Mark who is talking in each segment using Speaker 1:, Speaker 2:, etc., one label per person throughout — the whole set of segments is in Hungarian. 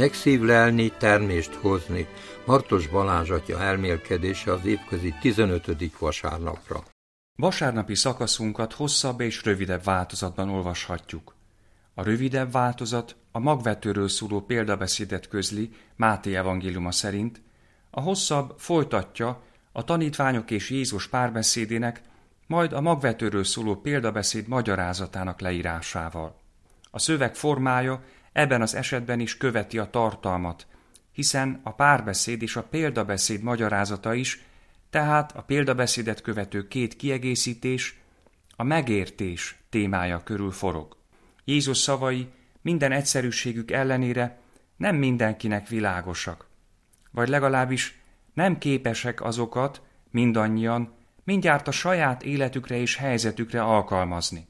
Speaker 1: Megszívlelni, termést hozni. Martos Balázs atya elmélkedése az évközi 15. vasárnapra.
Speaker 2: Vasárnapi szakaszunkat hosszabb és rövidebb változatban olvashatjuk. A rövidebb változat a magvetőről szóló példabeszédet közli Máté evangéliuma szerint, a hosszabb folytatja a tanítványok és Jézus párbeszédének, majd a magvetőről szóló példabeszéd magyarázatának leírásával. A szöveg formája ebben az esetben is követi a tartalmat, hiszen a párbeszéd és a példabeszéd magyarázata is, tehát a példabeszédet követő két kiegészítés, a megértés témája körül forog. Jézus szavai minden egyszerűségük ellenére nem mindenkinek világosak, vagy legalábbis nem képesek azokat mindannyian mindjárt a saját életükre és helyzetükre alkalmazni.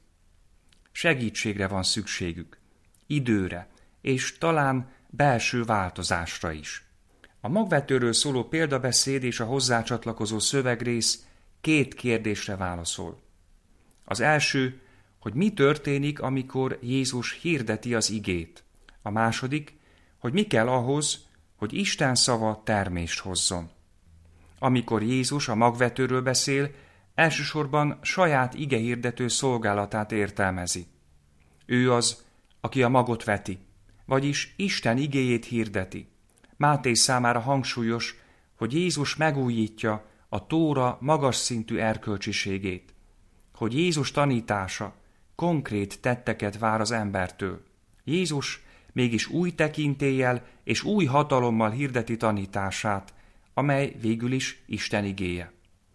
Speaker 2: Segítségre van szükségük, időre, és talán belső változásra is. A magvetőről szóló példabeszéd és a hozzácsatlakozó szövegrész két kérdésre válaszol. Az első, hogy mi történik, amikor Jézus hirdeti az igét. A második, hogy mi kell ahhoz, hogy Isten szava termést hozzon. Amikor Jézus a magvetőről beszél, elsősorban saját igehirdető szolgálatát értelmezi. Ő az, aki a magot veti, vagyis Isten igéjét hirdeti. Máté számára hangsúlyos, hogy Jézus megújítja a Tóra magas szintű erkölcsiségét, hogy Jézus tanítása konkrét tetteket vár az embertől. Jézus mégis új tekintéllyel és új hatalommal hirdeti tanítását, amely végül is Isten igéje.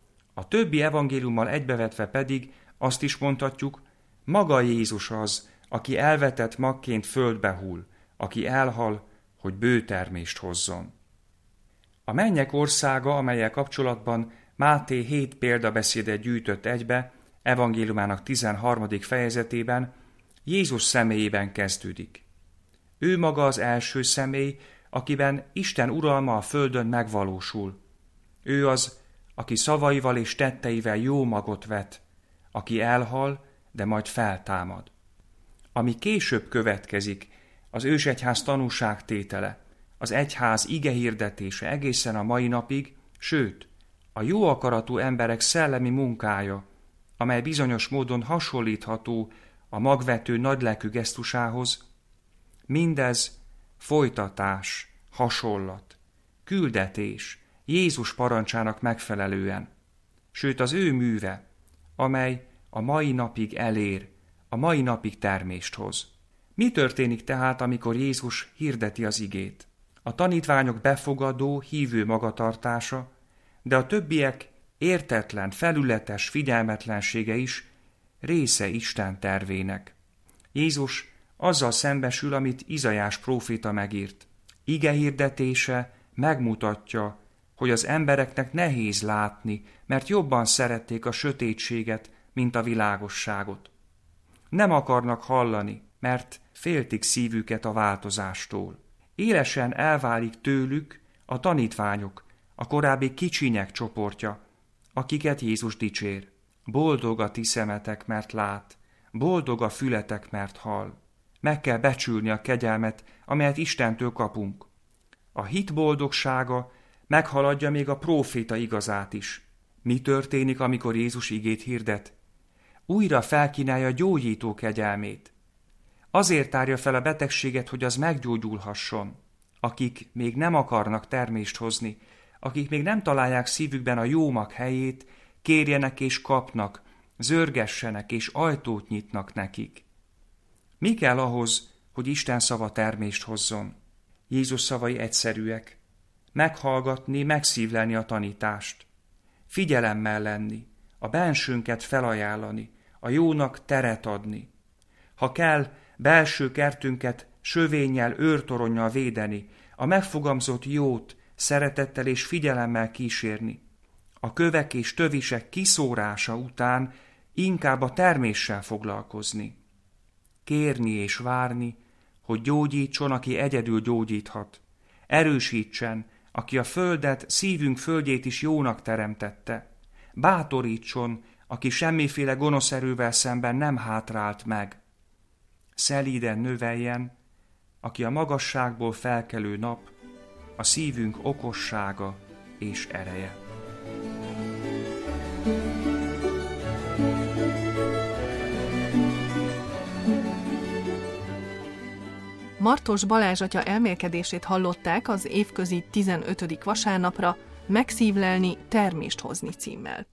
Speaker 2: A többi evangéliummal egybevetve pedig azt is mondhatjuk, maga Jézus az, aki elvetett magként földbe hull, aki elhal, hogy bőtermést hozzon. A mennyek országa, amellyel kapcsolatban Máté 7 példabeszédet gyűjtött egybe, evangéliumának 13. fejezetében Jézus személyében kezdődik. Ő maga az első személy, akiben Isten uralma a földön megvalósul. Ő az, aki szavaival és tetteivel jó magot vet, aki elhal, de majd feltámad. Ami később következik, az ősegyház tanúságtétele, az egyház igehirdetése egészen a mai napig, sőt, a jó akaratú emberek szellemi munkája, amely bizonyos módon hasonlítható a magvető nagylelkű gesztusához, mindez folytatás, hasonlat, küldetés Jézus parancsának megfelelően, sőt az ő műve, amely a mai napig elér, a mai napig termést hoz. Mi történik tehát, amikor Jézus hirdeti az igét? A tanítványok befogadó, hívő magatartása, de a többiek értetlen, felületes figyelmetlensége is része Isten tervének. Jézus azzal szembesül, amit Izaiás próféta megírt. Ige hirdetése megmutatja, hogy az embereknek nehéz látni, mert jobban szerették a sötétséget, mint a világosságot. Nem akarnak hallani, mert féltik szívüket a változástól. Élesen elválik tőlük a tanítványok, a korábbi kicsinyek csoportja, akiket Jézus dicsér. Boldog a ti szemetek, mert lát, boldog a fületek, mert hall. Meg kell becsülni a kegyelmet, amelyet Istentől kapunk. A hit boldogsága meghaladja még a próféta igazát is. Mi történik, amikor Jézus igét hirdet? Újra felkínálja a gyógyító kegyelmét. Azért tárja fel a betegséget, hogy az meggyógyulhasson. Akik még nem akarnak termést hozni, akik még nem találják szívükben a jó mag helyét, kérjenek és kapnak, zörgessenek és ajtót nyitnak nekik. Mi kell ahhoz, hogy Isten szava termést hozzon? Jézus szavai egyszerűek. Meghallgatni, megszívlelni a tanítást. Figyelemmel lenni, a bensőnket felajánlani, a jónak teret adni. Ha kell, belső kertünket sövénnyel, őrtoronnyal védeni, a megfogalmazott jót szeretettel és figyelemmel kísérni. A kövek és tövisek kiszórása után inkább a terméssel foglalkozni. Kérni és várni, hogy gyógyítson, aki egyedül gyógyíthat. Erősítsen, aki a földet, szívünk földjét is jónak teremtette. Bátorítson, aki semmiféle gonosz erővel szemben nem hátrált meg. Szelíden növeljen, aki a magasságból felkelő nap, a szívünk okossága és ereje.
Speaker 3: Martos Balázs atya elmélkedését hallották az évközi 15. vasárnapra Megszívlelni, termést hozni címmel.